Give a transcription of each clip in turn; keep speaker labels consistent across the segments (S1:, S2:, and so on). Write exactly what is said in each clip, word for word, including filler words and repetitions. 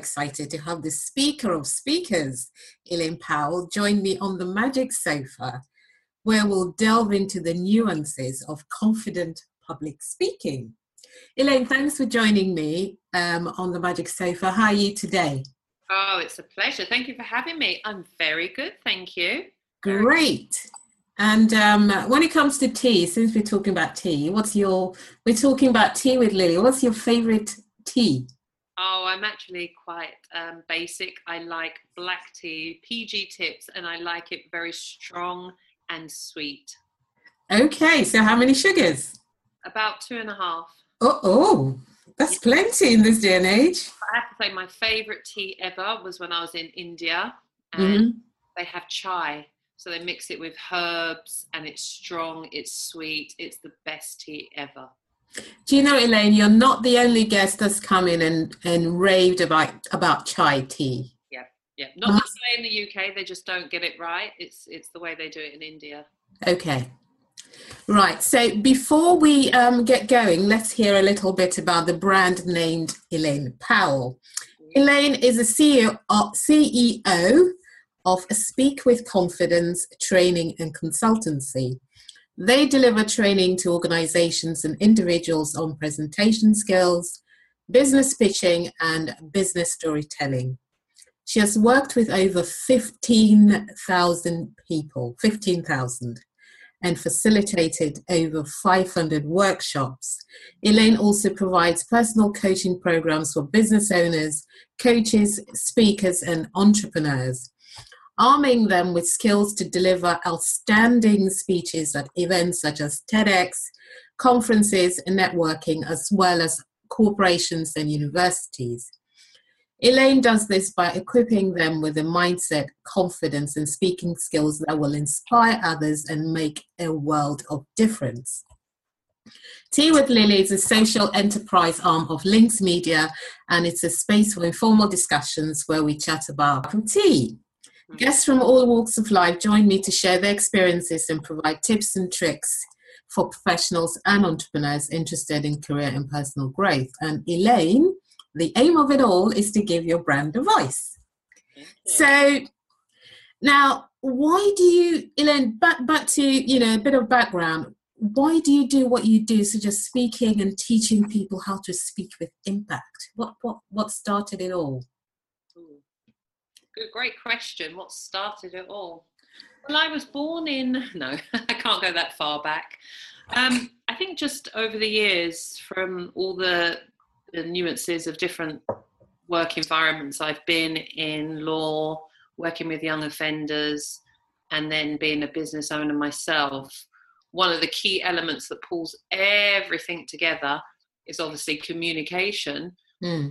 S1: excited to have the speaker of speakers, Elaine Powell, join me on the Magic Sofa, where we'll delve into the nuances of confident public speaking. Elaine, thanks for joining me um, on the Magic Sofa. How are you today?
S2: Oh, it's a pleasure. Thank you for having me. I'm very good, thank you. Very
S1: Great. And um, when it comes to tea, since we're talking about tea, what's your, we're talking about tea with Lily, what's your favorite tea?
S2: Oh, I'm actually quite um, basic. I like black tea, P G tips, and I like it very strong and sweet.
S1: Okay, so how many sugars?
S2: About two and a half.
S1: Oh, oh, that's plenty in this day and age.
S2: I have to say my favorite tea ever was when I was in India, and
S1: Mm-hmm.
S2: they have chai. So they mix it with herbs and it's strong, it's sweet, it's the best tea ever.
S1: Do you know, Elaine, you're not the only guest that's come in and, and raved about, about chai tea.
S2: Yeah, yeah. Not the same in the U K, they just don't get it right. It's it's the way they do it in India.
S1: Okay. Right, so before we um, get going, let's hear a little bit about the brand named Elaine Powell. Elaine is a C E O, uh, C E O of Speak with Confidence Training and Consultancy. They deliver training to organizations and individuals on presentation skills, business pitching, and business storytelling. She has worked with over fifteen thousand people, fifteen thousand, and facilitated over five hundred workshops. Elaine also provides personal coaching programs for business owners, coaches, speakers, and entrepreneurs, arming them with skills to deliver outstanding speeches at events such as TEDx, conferences, and networking, as well as corporations and universities. Elaine does this by equipping them with a mindset, confidence, and speaking skills that will inspire others and make a world of difference. Tea with Lily is a social enterprise arm of Links Media, and it's a space for informal discussions where we chat about tea. Guests from all walks of life join me to share their experiences and provide tips and tricks for professionals and entrepreneurs interested in career and personal growth. And Elaine, the aim of it all is to give your brand a voice. So now, why do you, Elaine, back, back to, you know, a bit of background, why do you do what you do, such as speaking and teaching people how to speak with impact? What, what, what started it all?
S2: Good, great question. What started it all? Well, I was born in, no, I can't go that far back. Um, I think just over the years, from all the, the nuances of different work environments, I've been in law, working with young offenders, and then being a business owner myself. One of the key elements that pulls everything together is obviously communication. Mm.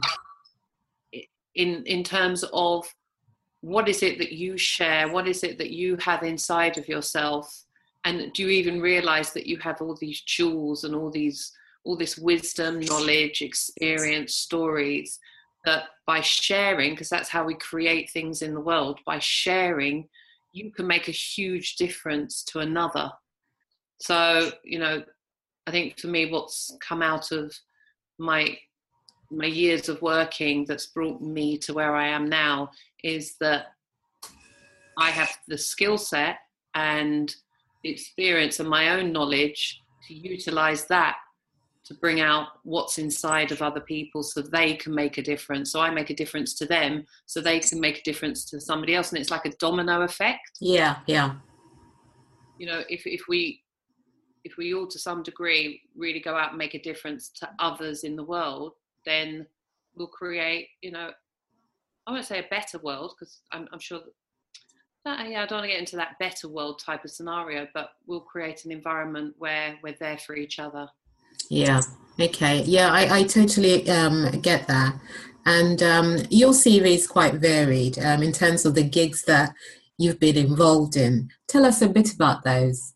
S2: in in terms of what is it that you share? What is it that you have inside of yourself? And do you even realize that you have all these jewels and all these, all this wisdom, knowledge, experience, stories that by sharing, because that's how we create things in the world, by sharing, you can make a huge difference to another. So, you know, I think for me, what's come out of my my years of working that's brought me to where I am now is that I have the skill set and the experience and my own knowledge to utilize that to bring out what's inside of other people so they can make a difference. So I make a difference to them so they can make a difference to somebody else. And it's like a domino effect.
S1: Yeah, yeah.
S2: You know, if, if we if we all to some degree really go out and make a difference to others in the world, then we'll create, you know, I won't say a better world, because I'm, I'm sure that, yeah, I don't want to get into that better world type of scenario, but we'll create an environment where we're there for each other.
S1: Yeah, okay. Yeah, I, I totally um, get that. And um, your C V is quite varied um, in terms of the gigs that you've been involved in. Tell us a bit about those.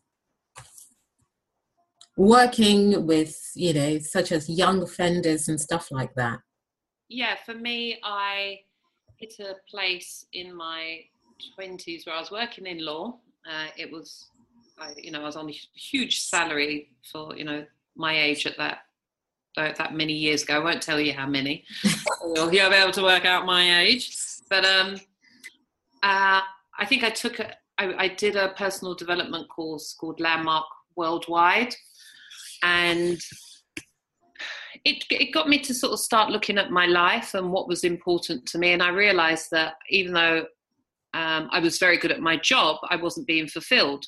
S1: Working with, you know, such as young offenders and stuff like that.
S2: Yeah, for me, I hit a place in my twenties where I was working in law. Uh, it was, I, you know, I was on a huge salary for, you know, my age at that that many years ago. I won't tell you how many. You'll be able to work out my age. But um, uh, I think I took a, I, I did a personal development course called Landmark Worldwide, and it it got me to sort of start looking at my life and what was important to me. And I realised that even though um, I was very good at my job, I wasn't being fulfilled.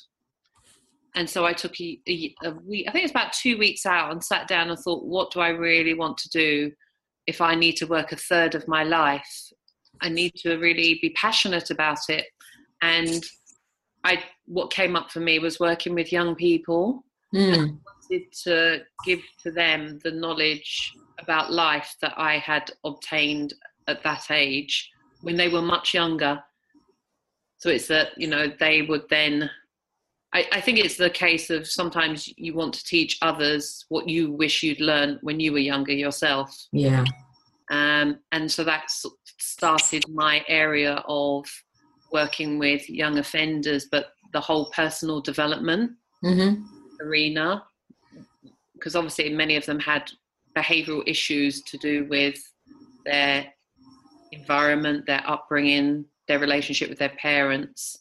S2: And so I took a, a, a week, I think it's about two weeks out, and sat down and thought, what do I really want to do if I need to work a third of my life? I need to really be passionate about it. And I, what came up for me was working with young people. Mm. And I wanted to give to them the knowledge about life that I had obtained at that age when they were much younger. So it's that, you know, they would then... I, I think it's the case of sometimes you want to teach others what you wish you'd learned when you were younger yourself.
S1: Yeah.
S2: Um, and so that started my area of working with young offenders, but the whole personal development mm-hmm. arena, because obviously many of them had behavioural issues to do with their environment, their upbringing, their relationship with their parents.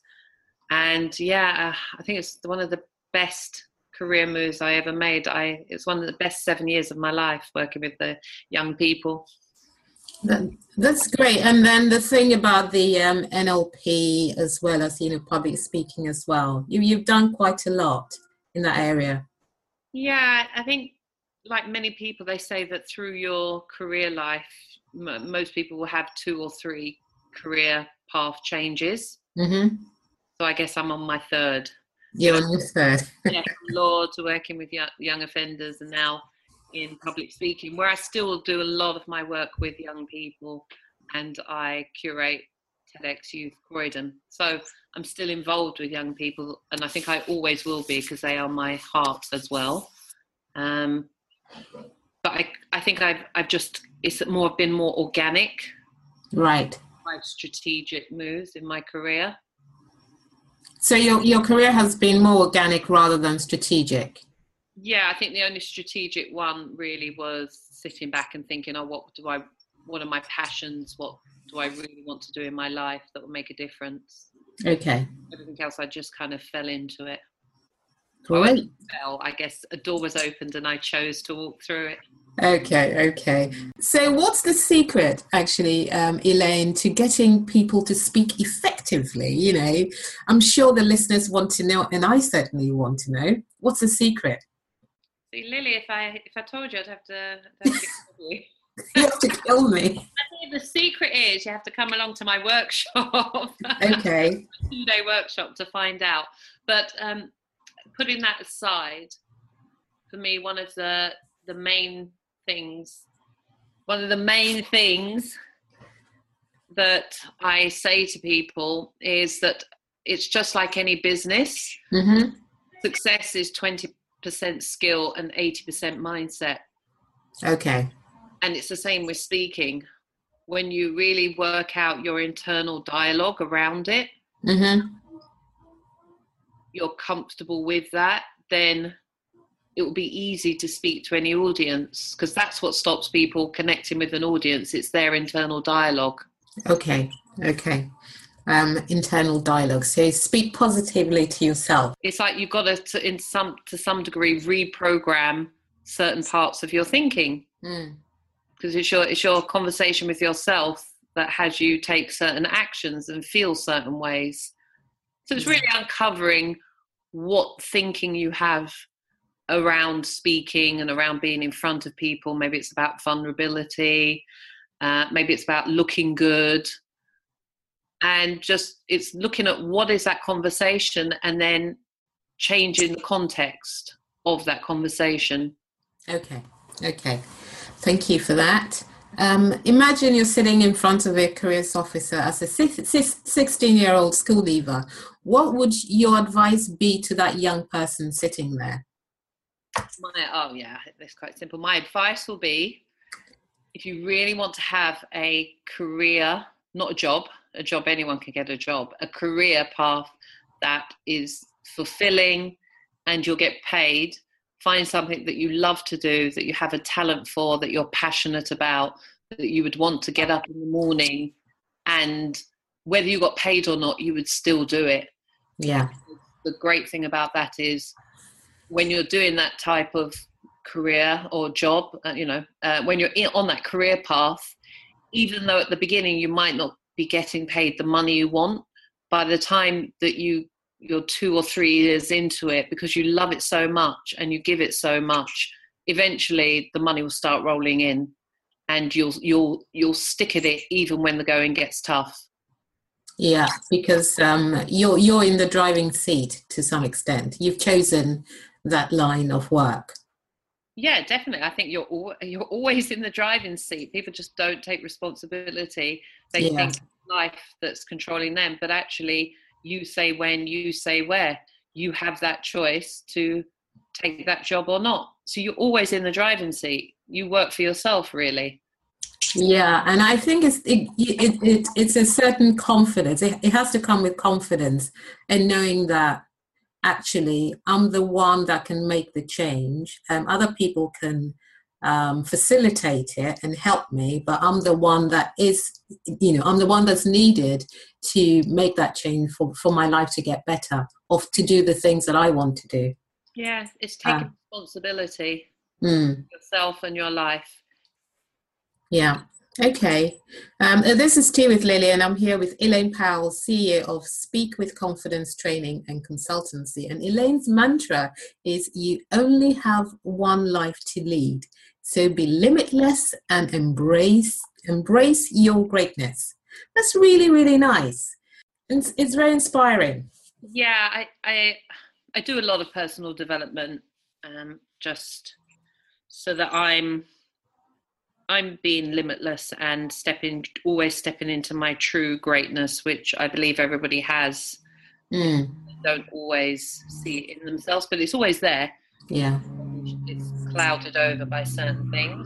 S2: And yeah, I think it's one of the best career moves I ever made. I it's one of the best seven years of my life working with the young people.
S1: That, that's great. And then the thing about the um, N L P as well as, you know, public speaking as well. You, you've done quite a lot in that area.
S2: Yeah, I think like many people, they say that through your career life, m- most people will have two or three career path changes. Mm-hmm. So I guess I'm on my third.
S1: You're on your third.
S2: Yeah, from law to working with young, young offenders, and now in public speaking, where I still do a lot of my work with young people, and I curate TEDx Youth Croydon. So I'm still involved with young people, and I think I always will be, because they are my heart as well. Um, but I, I think I've, I've just, it's more been more organic.
S1: Right.
S2: My strategic moves in my career.
S1: So your your career has been more organic rather than strategic?
S2: Yeah, I think the only strategic one really was sitting back and thinking, oh, what do I, what are my passions? What do I really want to do in my life that will make a difference?
S1: Okay.
S2: Everything else, I just kind of fell into it.
S1: Great.
S2: Well, I guess a door was opened and I chose to walk through it.
S1: Okay, okay. So what's the secret, actually, um, Elaine, to getting people to speak effectively? You know, I'm sure the listeners want to know, and I certainly want to know. What's the secret?
S2: See, Lily, if I if I told you, I'd have to, I'd have to kill you.
S1: You have to kill me.
S2: I think the secret is you have to come along to my workshop.
S1: Okay.
S2: two-day workshop to find out. But um, putting that aside, for me, one of the the main things, one of the main things that I say to people is that it's just like any business. Mm-hmm. Success is twenty percent skill and eighty percent mindset.
S1: Okay.
S2: And it's the same with speaking. When you really work out your internal dialogue around it, mm-hmm. you're comfortable with that, then it will be easy to speak to any audience, because that's what stops people connecting with an audience. It's their internal dialogue.
S1: Okay, okay. Um, internal dialogue. So speak positively to yourself.
S2: It's like you've got to, to in some to some degree, reprogram certain parts of your thinking, because mm. it's your it's your conversation with yourself that has you take certain actions and feel certain ways. So it's really uncovering what thinking you have around speaking and around being in front of people. Maybe it's about vulnerability, uh, maybe it's about looking good, and just it's looking at what is that conversation and then changing the context of that conversation.
S1: Okay, okay. Thank you for that. Um, imagine you're sitting in front of a careers officer as a sixteen-year-old school leaver. What would your advice be to that young person sitting there?
S2: My, oh yeah, that's quite simple. My advice will be, if you really want to have a career, not a job, a job, anyone can get a job, a career path that is fulfilling and you'll get paid, find something that you love to do, that you have a talent for, that you're passionate about, that you would want to get up in the morning, and whether you got paid or not, you would still do it.
S1: Yeah.
S2: The great thing about that is when you're doing that type of career or job, uh, you know, uh, when you're in, on that career path, even though at the beginning you might not be getting paid the money you want, by the time that you you're two or three years into it, because you love it so much and you give it so much, eventually the money will start rolling in, and you'll you'll you'll stick at it even when the going gets tough.
S1: Yeah, because um, you're you're in the driving seat to some extent. You've chosen that line of work.
S2: Yeah, definitely. I think you're al- you're always in the driving seat. People just don't take responsibility. They
S1: Yeah.
S2: think life that's controlling them, but actually, you say when, you say where. You have that choice to take that job or not. So you're always in the driving seat. You work for yourself, really.
S1: Yeah, and I think it's it, it, it it's a certain confidence. It, it has to come with confidence and knowing that actually I'm the one that can make the change. Um, other people can um, facilitate it and help me, but I'm the one that is, you know, I'm the one that's needed to make that change for, for my life to get better, or to do the things that I want to do.
S2: Yeah, it's taking
S1: Uh,
S2: responsibility
S1: mm.
S2: for yourself and your life.
S1: Yeah. Okay. Um, uh, this is Tea with Lily, and I'm here with Elaine Powell, C E O of Speak with Confidence Training and Consultancy. And Elaine's mantra is, you only have one life to lead. So be limitless and embrace, embrace your greatness. That's really, really nice. It's, it's very inspiring.
S2: Yeah, I, I, I do a lot of personal development, um, just so that I'm I'm being limitless and stepping, always stepping into my true greatness, which I believe everybody has.
S1: Mm.
S2: They don't always see it in themselves, but it's always there.
S1: Yeah.
S2: It's clouded over by certain things.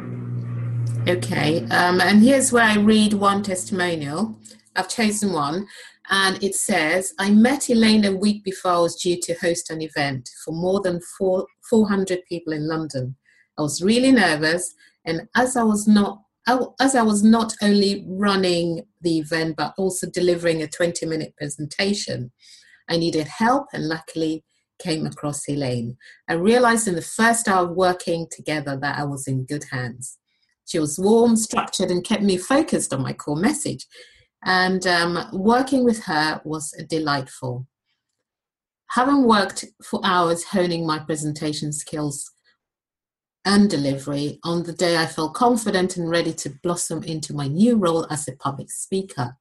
S1: Okay, um, and here's where I read one testimonial. I've chosen one, and it says, I met Elaine a week before I was due to host an event for more than four, 400 people in London. I was really nervous, and as I was not as I was not only running the event, but also delivering a twenty minute presentation, I needed help, and luckily came across Elaine. I realized in the first hour of working together that I was in good hands. She was warm, structured, and kept me focused on my core message. And um, working with her was delightful. Having worked for hours honing my presentation skills and delivery, on the day I felt confident and ready to blossom into my new role as a public speaker.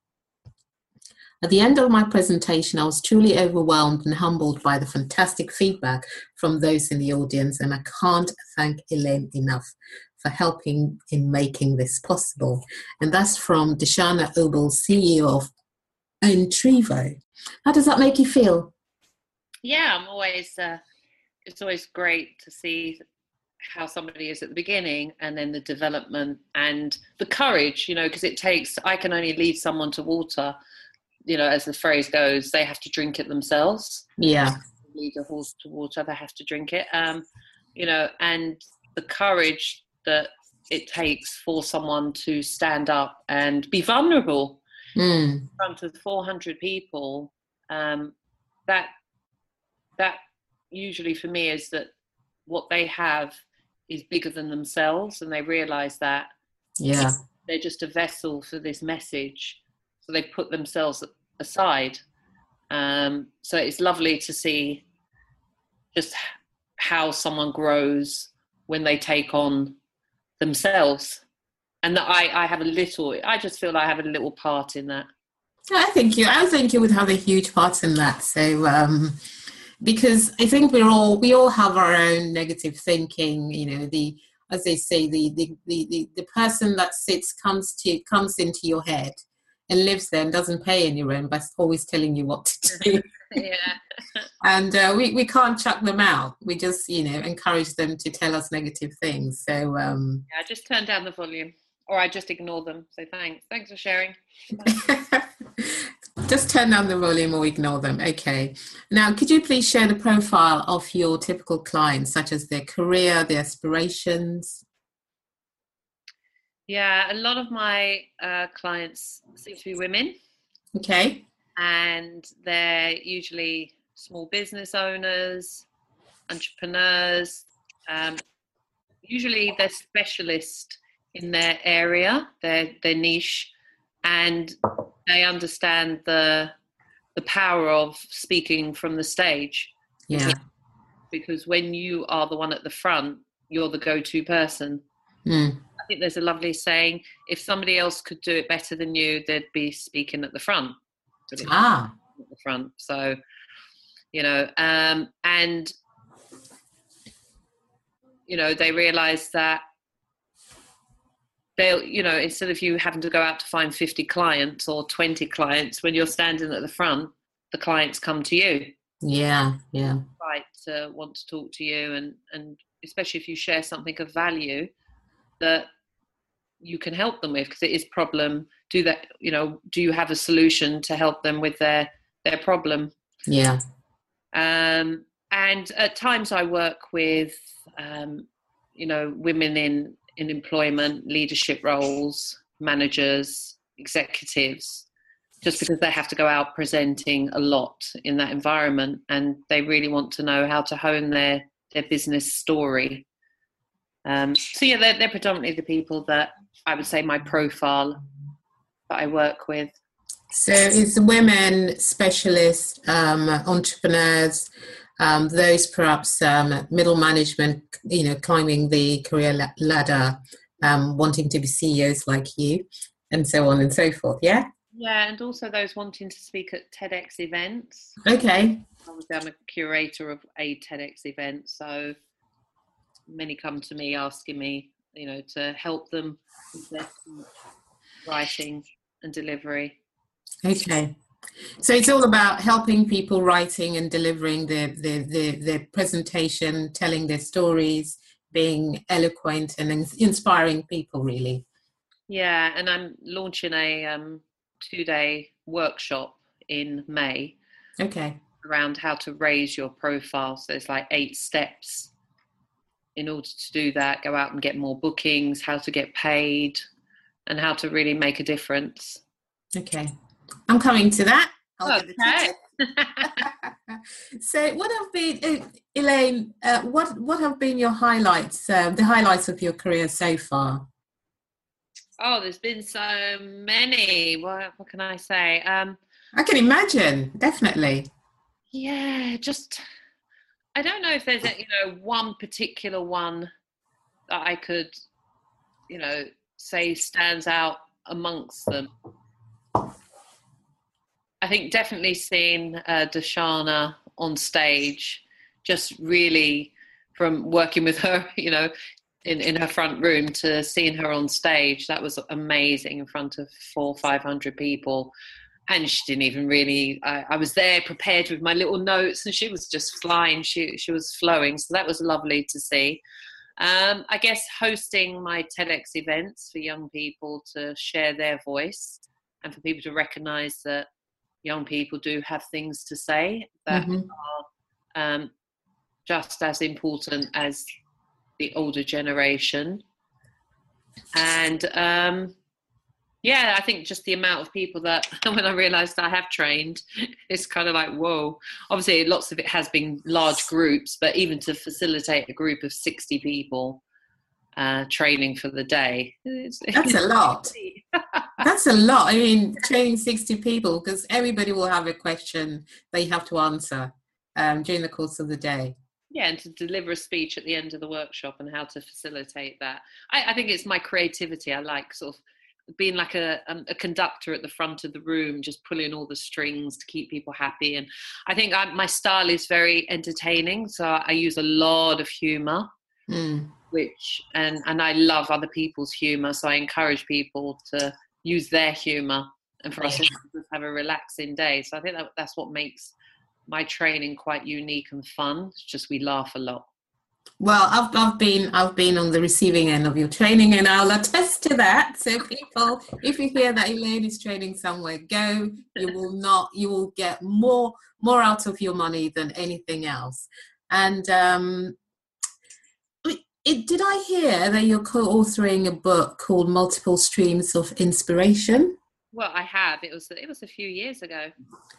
S1: At the end of my presentation, I was truly overwhelmed and humbled by the fantastic feedback from those in the audience, and I can't thank Elaine enough for helping in making this possible. And that's from Deshana Obel, C E O of Intrivo. How does that make you feel?
S2: Yeah, I'm always, uh, it's always great to see how somebody is at the beginning, and then the development and the courage, you know, because it takes, I can only lead someone to water, you know, as the phrase goes, they have to drink it themselves.
S1: Yeah.
S2: Lead a horse to water, they have to drink it. Um, you know, and the courage that it takes for someone to stand up and be vulnerable
S1: mm.
S2: in front of four hundred people, um, that that usually for me is that what they have is bigger than themselves, and they realize that
S1: yeah
S2: they're just a vessel for this message, so they put themselves aside. Um, so it's lovely to see just how someone grows when they take on themselves, and that I, I have a little, I just feel like I have a little part in that.
S1: I think you, I think you would have a huge part in that. So, um, because I think we're all, we all have our own negative thinking, you know, the, as they say, the, the, the, the, the person that sits, comes to, comes into your head and lives there and doesn't pay any rent, but always telling you what to do.
S2: Yeah.
S1: And uh, we, we can't chuck them out. We just, you know, encourage them to tell us negative things. So um,
S2: yeah, I just turn down the volume, or I just ignore them. So thanks. Thanks for sharing.
S1: Just turn down the volume or ignore them. Okay. Now, could you please share the profile of your typical clients, such as their career, their aspirations?
S2: Yeah, a lot of my uh, clients seem to be women.
S1: Okay.
S2: And they're usually small business owners, entrepreneurs. Um, usually they're specialist in their area, their their niche, and they understand the the power of speaking from the stage.
S1: Yeah.
S2: Because when you are the one at the front, you're the go-to person.
S1: Mm.
S2: I think there's a lovely saying: if somebody else could do it better than you, they'd be speaking at the front.
S1: Ah.
S2: At the front. So, you know, um, and you know, they realize that they'll, you know, instead of you having to go out to find fifty clients or twenty clients, when you're standing at the front, the clients come to you.
S1: Yeah, yeah.
S2: Right, to want to talk to you, and and especially if you share something of value that you can help them with, because it is problem. Do that, you know, do you have a solution to help them with their their problem?
S1: Yeah.
S2: Um, and at times I work with, um, you know, women in, in employment, leadership roles, managers, executives, just because they have to go out presenting a lot in that environment, and they really want to know how to hone their, their business story. Um, so yeah, they're, they're predominantly the people that I would say my profile that I work with.
S1: So it's women, specialists, um, entrepreneurs, um, those perhaps um, middle management, you know, climbing the career la- ladder, um, wanting to be C E Os like you, and so on and so forth, yeah?
S2: Yeah, and also those wanting to speak at TEDx events.
S1: Okay.
S2: Obviously, I'm a curator of a TEDx event, so many come to me asking me, you know, to help them with their writing and delivery.
S1: Okay. So it's all about helping people writing and delivering their, their, their, their presentation, telling their stories, being eloquent and inspiring people, really.
S2: Yeah, and I'm launching a um, two-day workshop in May.
S1: Okay.
S2: Around how to raise your profile. So it's like eight steps in order to do that. Go out and get more bookings, how to get paid, and how to really make a difference.
S1: Okay. I'm coming to that. I'll
S2: okay.
S1: Get the So what have been, uh, Elaine, uh, what, what have been your highlights, uh, the highlights of your career so far?
S2: Oh, there's been so many. What, what can I say? Um,
S1: I can imagine, definitely.
S2: Yeah, just, I don't know if there's a, you know, one particular one that I could, you know, say stands out amongst them. I think definitely seeing uh, Darshana on stage, just really from working with her, you know, in, in her front room to seeing her on stage, that was amazing in front of four or five hundred people. And she didn't even really, I, I was there prepared with my little notes and she was just flying, she, she was flowing. So that was lovely to see. Um, I guess hosting my TEDx events for young people to share their voice and for people to recognise that young people do have things to say that mm-hmm. are um, just as important as the older generation. And um, yeah, I think just the amount of people that when I realised I have trained, it's kind of like, whoa. Obviously, lots of it has been large groups, but even to facilitate a group of sixty people uh, training for the day. It's,
S1: That's a lot. That's a lot. I mean, training sixty people, because everybody will have a question they have to answer um, during the course of the day.
S2: Yeah, and to deliver a speech at the end of the workshop and how to facilitate that. I, I think it's my creativity. I like sort of being like a, um, a conductor at the front of the room, just pulling all the strings to keep people happy. And I think I, my style is very entertaining. So I use a lot of humour, mm. which, and, and I love other people's humour. So I encourage people to use their humour and for us to have a relaxing day. So I think that, that's what makes my training quite unique and fun. It's just we laugh a lot.
S1: Well, I've, I've been I've been on the receiving end of your training, and I'll attest to that. So, people, if you hear that Elaine is training somewhere, go. You will not. You will get more more out of your money than anything else. And um, it, did I hear that you're co-authoring a book called Multiple Streams of Inspiration?
S2: Well, I have. It was it was a few years ago.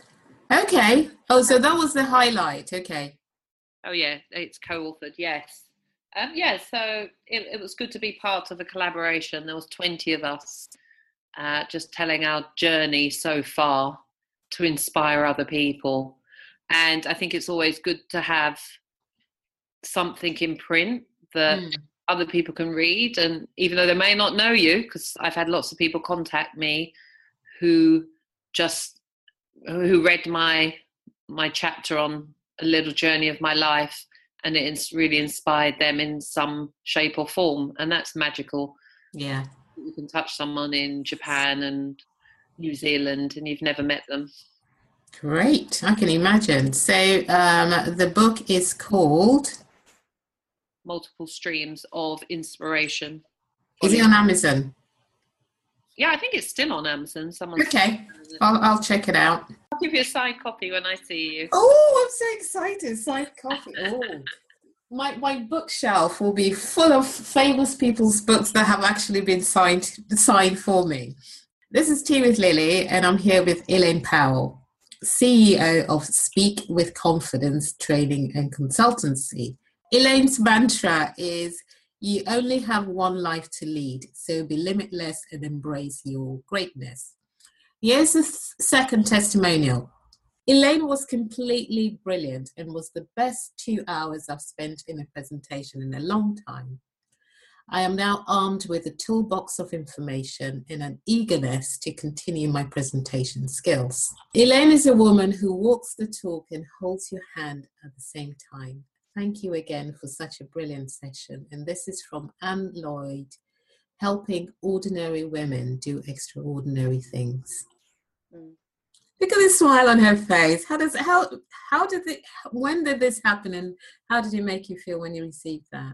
S1: Okay. Oh, so that was the highlight. Okay.
S2: Oh yeah, it's co-authored. Yes. Um, yeah. So it, it was good to be part of a collaboration. There was twenty of us, uh, just telling our journey so far to inspire other people. And I think it's always good to have something in print that mm. other people can read. And even though they may not know you, because I've had lots of people contact me who just who read my my chapter on A Little Journey of My Life, and it really inspired them in some shape or form, and that's magical.
S1: Yeah,
S2: you can touch someone in Japan and New Zealand and you've never met them.
S1: Great, I can imagine. So um, the book is called
S2: Multiple Streams of Inspiration.
S1: Is it on Amazon?
S2: Yeah, I think it's still on Amazon. Someone.
S1: Okay, I'll, I'll check it out.
S2: I'll give you a signed copy when I see you.
S1: Oh, I'm so excited! Signed copy. Oh, my my bookshelf will be full of famous people's books that have actually been signed signed for me. This is Tea with Lily, and I'm here with Elaine Powell, C E O of Speak with Confidence Training and Consultancy. Elaine's mantra is, you only have one life to lead, so be limitless and embrace your greatness. Here's a th- second testimonial. Elaine was completely brilliant and was the best two hours I've spent in a presentation in a long time. I am now armed with a toolbox of information and an eagerness to continue my presentation skills. Elaine is a woman who walks the talk and holds your hand at the same time. Thank you again for such a brilliant session. And this is from Anne Lloyd, helping ordinary women do extraordinary things. Mm. Look at the smile on her face. How does how how did it? When did this happen, and how did it make you feel when you received that?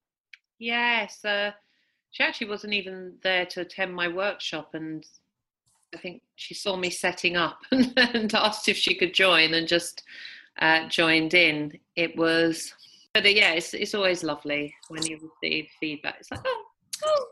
S2: Yes, uh, she actually wasn't even there to attend my workshop, and I think she saw me setting up and, and asked if she could join, and just uh, joined in. It was, but uh, yeah, it's it's always lovely when you receive feedback. It's like, oh, oh.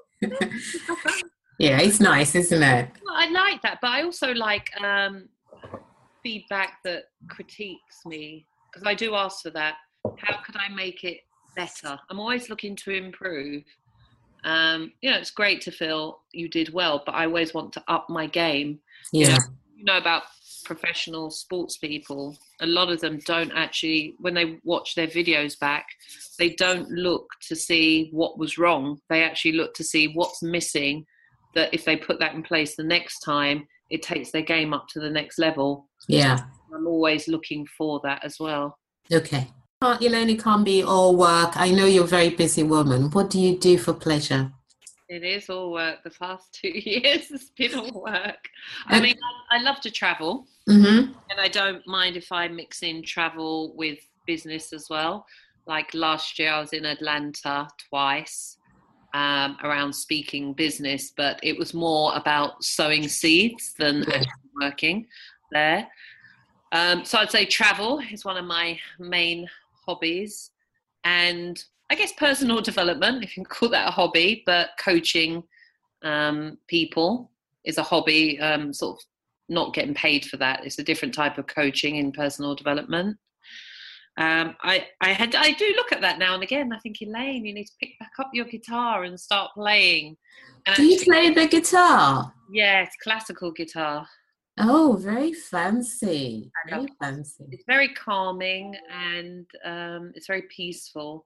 S1: Yeah, it's nice, isn't it?
S2: Well, I like that, but I also like um, feedback that critiques me, because I do ask for that. How could I make it better? I'm always looking to improve. Um, you know, it's great to feel you did well, but I always want to up my game.
S1: Yeah.
S2: You know, you know about professional sports people, a lot of them don't actually, when they watch their videos back, they don't look to see what was wrong. They actually look to see what's missing, that if they put that in place the next time, it takes their game up to the next level.
S1: Yeah.
S2: I'm always looking for that as well.
S1: Okay. Oh, Elaine, it can't be all work. I know you're a very busy woman. What do you do for pleasure?
S2: It is all work. The past two years has been all work. I mean, I, I love to travel.
S1: Mm-hmm.
S2: And I don't mind if I mix in travel with business as well. Like last year, I was in Atlanta twice um, around speaking business, but it was more about sowing seeds than
S1: yeah.
S2: actually working there. Um, so I'd say travel is one of my main hobbies. And I guess personal development, if you can call that a hobby, but coaching um, people is a hobby, um, sort of not getting paid for that. It's a different type of coaching in personal development. Um, I, I had, I do look at that now and again. I think, Elaine, you need to pick back up your guitar and start playing. And
S1: do you play the guitar?
S2: Yeah, it's classical guitar.
S1: Oh, very fancy. Very fancy.
S2: It's very calming, and um, it's very peaceful.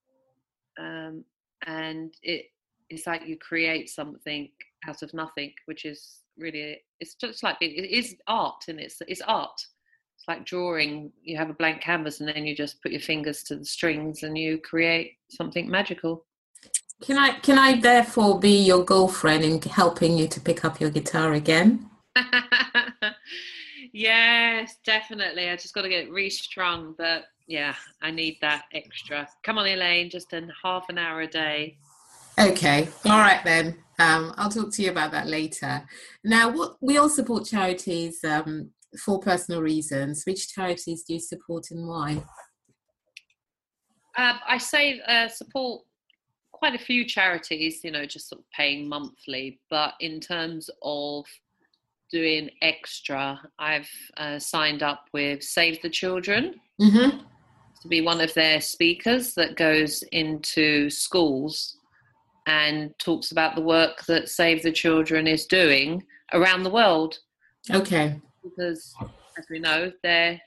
S2: Um, and it it's like you create something out of nothing, which is really, it's just like, it, it is art, and it's it's art. It's like drawing. You have a blank canvas, and then you just put your fingers to the strings, and you create something magical.
S1: Can I can I therefore be your girlfriend in helping you to pick up your guitar again?
S2: Yes, definitely. I just got to get restrung, but yeah, I need that extra. Come on, Elaine, just in half an hour a day.
S1: Okay, all right then. Um, I'll talk to you about that later. Now, what we all support charities um, for personal reasons. Which charities do you support and why?
S2: Uh, I say uh, support quite a few charities, you know, just sort of paying monthly. But in terms of doing extra, I've uh, signed up with Save the Children
S1: Mm-hmm.
S2: to be one of their speakers that goes into schools and talks about the work that Save the Children is doing around the world.
S1: Okay.
S2: Because, as we know, they're,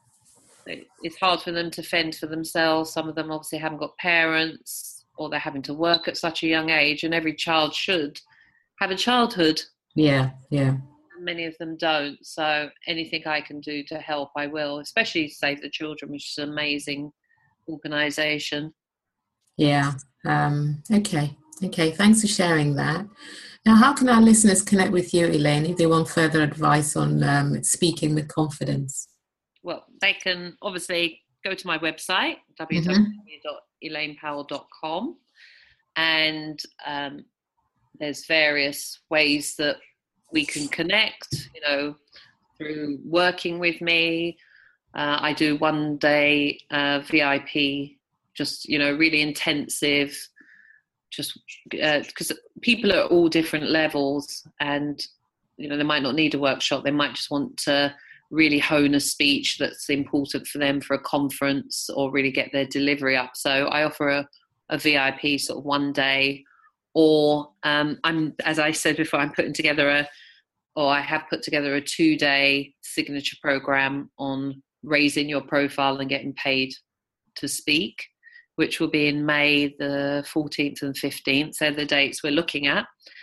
S2: it's hard for them to fend for themselves. Some of them obviously haven't got parents, or they're having to work at such a young age, and every child should have a childhood.
S1: Yeah, yeah.
S2: Many of them don't. So anything I can do to help, I will, especially Save the Children, which is an amazing organisation.
S1: Yeah. Um, okay. Okay. Thanks for sharing that. Now, how can our listeners connect with you, Elaine, if they want further advice on um, speaking with confidence?
S2: Well, they can obviously go to my website,
S1: Mm-hmm.
S2: w w w dot elaine powell dot com, and um, there's various ways that we can connect, you know, through working with me. Uh, I do one day uh, V I P, just, you know, really intensive, just because uh, people are at all different levels, and, you know, they might not need a workshop. They might just want to really hone a speech that's important for them for a conference, or really get their delivery up. So I offer a, a V I P sort of one day, or um, I'm, as I said before, I'm putting together a, or I have put together a two-day signature program on raising your profile and getting paid to speak, which will be in May the fourteenth and fifteenth. So the dates we're looking at.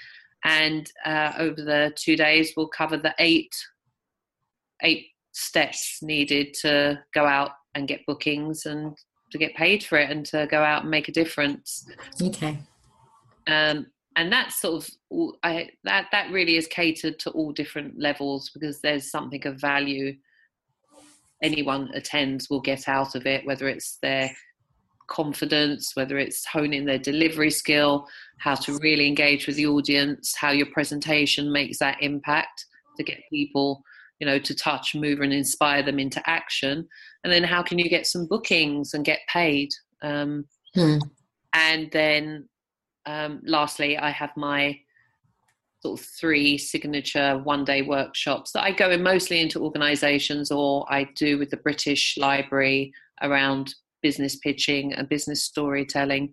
S2: And uh, over the two days, we'll cover the eight eight steps needed to go out and get bookings and to get paid for it, and to go out and make a difference.
S1: Okay.
S2: Um, and that's sort of, I, that, that really is catered to all different levels, because there's something of value anyone attends will get out of it, whether it's their confidence, whether it's honing their delivery skill, how to really engage with the audience, how your presentation makes that impact to get people, you know, to touch, move and inspire them into action. And then how can you get some bookings and get paid? Um,
S1: hmm.
S2: And then um, lastly, I have my sort of three signature one-day workshops that I go in mostly into organisations, or I do with the British Library around business pitching and business storytelling.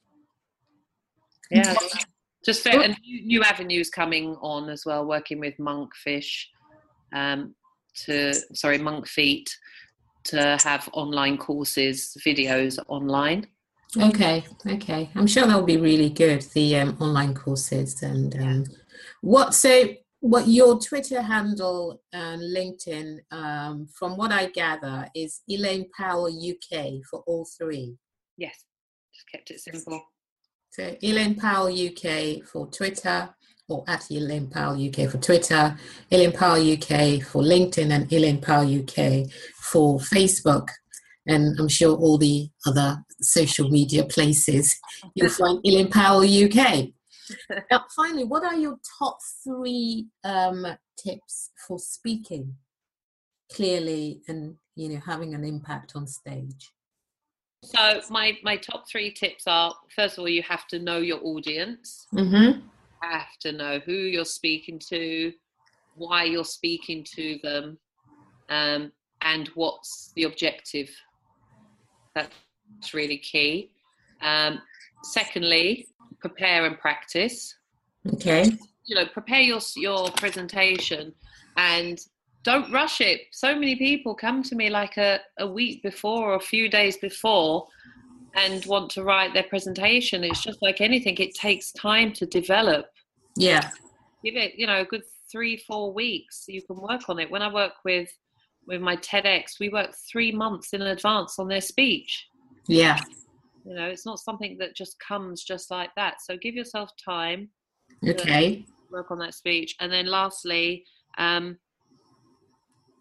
S2: Yeah,
S1: Okay.
S2: just uh, and new avenues coming on as well. Working with Monkfish, um, to sorry Monkfeet, to have online courses, videos online.
S1: Okay, okay. I'm sure that'll be really good, the um, online courses. And um, what, so what your Twitter handle and LinkedIn, um, from what I gather, is Elaine Powell U K for all three.
S2: Yes, just kept it simple.
S1: So Elaine Powell U K for Twitter, or at Elaine Powell U K for Twitter, Elaine Powell U K for LinkedIn, and Elaine Powell U K for Facebook. And I'm sure all the other social media places you'll find Elaine Powell U K. Now, finally, what are your top three um, tips for speaking clearly and, you know, having an impact on stage?
S2: So my, my top three tips are, first of all, you have to know your audience.
S1: Mm-hmm.
S2: You have to know who you're speaking to, why you're speaking to them, um, and what's the objective. That's really key. Um, secondly, prepare and practice.
S1: Okay.
S2: You know, prepare your your presentation and don't rush it. So many people come to me like a, a week before or a few days before and want to write their presentation. It's just like anything, it takes time to develop.
S1: Yeah.
S2: Give it, you know, a good three, four weeks. You can work on it. When I work with with my TEDx, we work three months in advance on their speech.
S1: Yeah.
S2: You know, it's not something that just comes just like that. So give yourself time
S1: Okay.
S2: to work on that speech. And then lastly, um,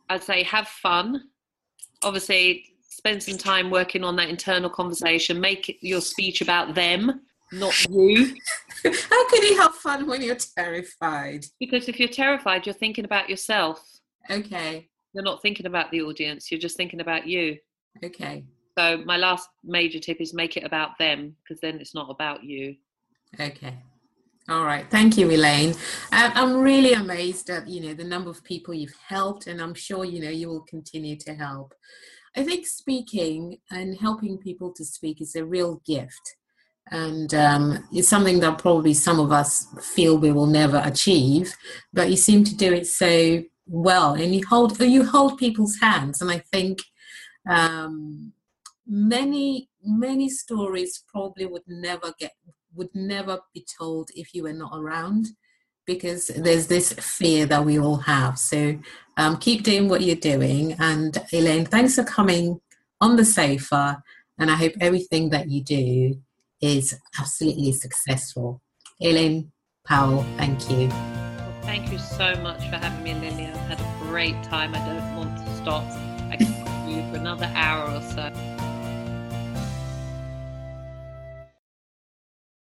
S2: I'd say have fun. Obviously, spend some time working on that internal conversation. Make your speech about them, not you.
S1: How can you have fun when you're terrified?
S2: Because if you're terrified, you're thinking about yourself.
S1: Okay.
S2: You're not thinking about the audience. You're just thinking about you.
S1: Okay.
S2: So my last major tip is make it about them, because then it's not about you.
S1: Okay. All right. Thank you, Elaine. Um, I'm really amazed at, you know, the number of people you've helped, and I'm sure, you know, you will continue to help. I think speaking and helping people to speak is a real gift. And um, it's something that probably some of us feel we will never achieve, but you seem to do it so well, and you hold you hold people's hands. And I think um, many many stories probably would never get would never be told if you were not around, because there's this fear that we all have. So um, keep doing what you're doing. And Elaine, thanks for coming on the sofa, and I hope everything that you do is absolutely successful. Elaine Powell, thank you.
S2: Well, thank you so much for having me, Lily. I've had a great time. I don't want to stop. I can talk to you for another hour or so.